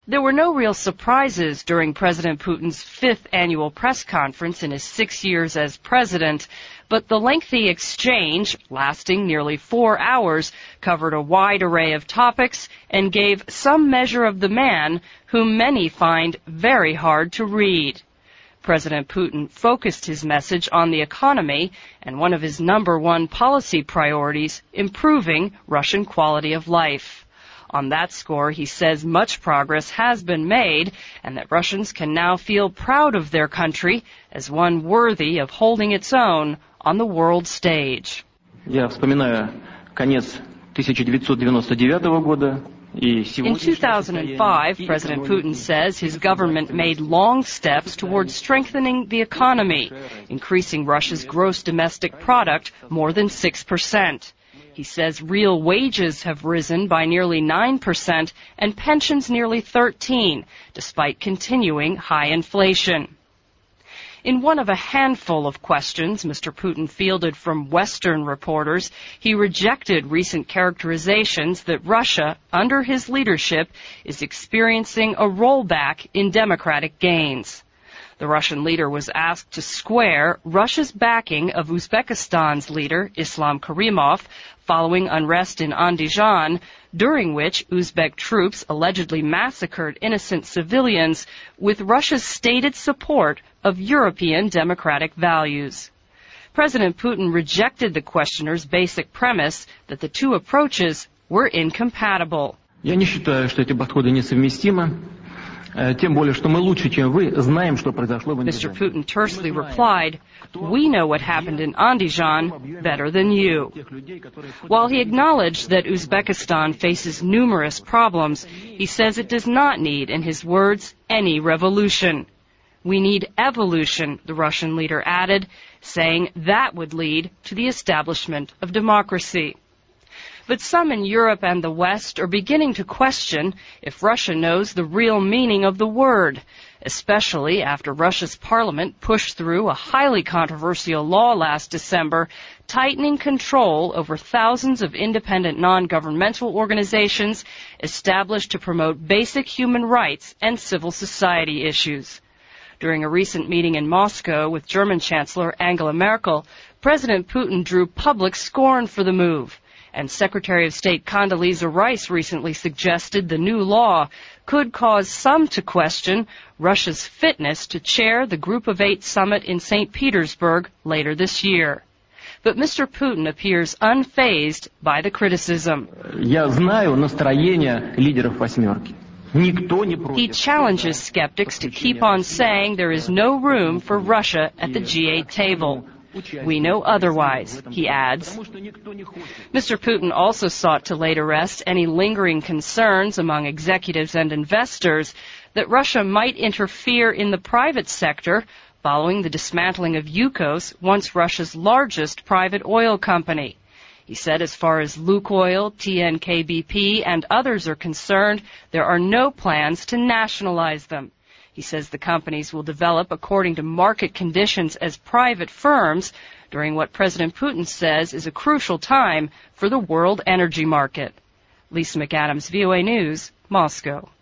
There were no real surprises during President Putin's 5th annual press conference in his 6 years as president, but the lengthy exchange, lasting nearly 4 hours, covered a wide array of topics and gave some measure of the man whom many find very hard to read. President Putin focused his message on the economy and one of his #1 policy priorities, improving Russian quality of life. On that score, he says much progress has been made and that Russians can now feel proud of their country as one worthy of holding its own on the world stage. Я вспоминаю конец 1999 года. In 2005, President Putin says his government made long steps towards strengthening the economy, increasing Russia's gross domestic product more than 6%. He says real wages have risen by nearly 9% and pensions nearly 13%, despite continuing high inflation. In one of a handful of questions Mr. Putin fielded from Western reporters, he rejected recent characterizations that Russia, under his leadership, is experiencing a rollback in democratic gains. The Russian leader was asked to square Russia's backing of Uzbekistan's leader, Islam Karimov, following unrest in Andijan, during which Uzbek troops allegedly massacred innocent civilians, with Russia's stated support of European democratic values. President Putin rejected the questioner's basic premise that the two approaches were incompatible. Я не считаю, что эти подходы несовместимы. Тем более, что мы лучше, чем вы, знаем, что произошло в Андижане. Mr. Putin tersely replied, "We know what happened in Andijan better than you." While he acknowledged that Uzbekistan faces numerous problems, he says it does not need, in his words, any revolution. "We need evolution," the Russian leader added, saying that would lead to the establishment of democracy. But some in Europe and the West are beginning to question if Russia knows the real meaning of the word, especially after Russia's parliament pushed through a highly controversial law last December, tightening control over thousands of independent non-governmental organizations established to promote basic human rights and civil society issues. During a recent meeting in Moscow with German Chancellor Angela Merkel, President Putin drew public scorn for the move. And Secretary of State Condoleezza Rice recently suggested the new law could cause some to question Russia's fitness to chair the Group of 8 summit in St. Petersburg later this year. But Mr. Putin appears unfazed by the criticism. Я знаю настроение лидеров «восьмерки». He challenges skeptics to keep on saying there is no room for Russia at the G8 table. "We know otherwise," he adds. Mr. Putin also sought to lay to rest any lingering concerns among executives and investors that Russia might interfere in the private sector following the dismantling of Yukos, once Russia's largest private oil company. He said as far as Lukoil, TNK-BP, and others are concerned, there are no plans to nationalize them. He says the companies will develop according to market conditions as private firms during what President Putin says is a crucial time for the world energy market. Lisa McAdams, VOA News, Moscow.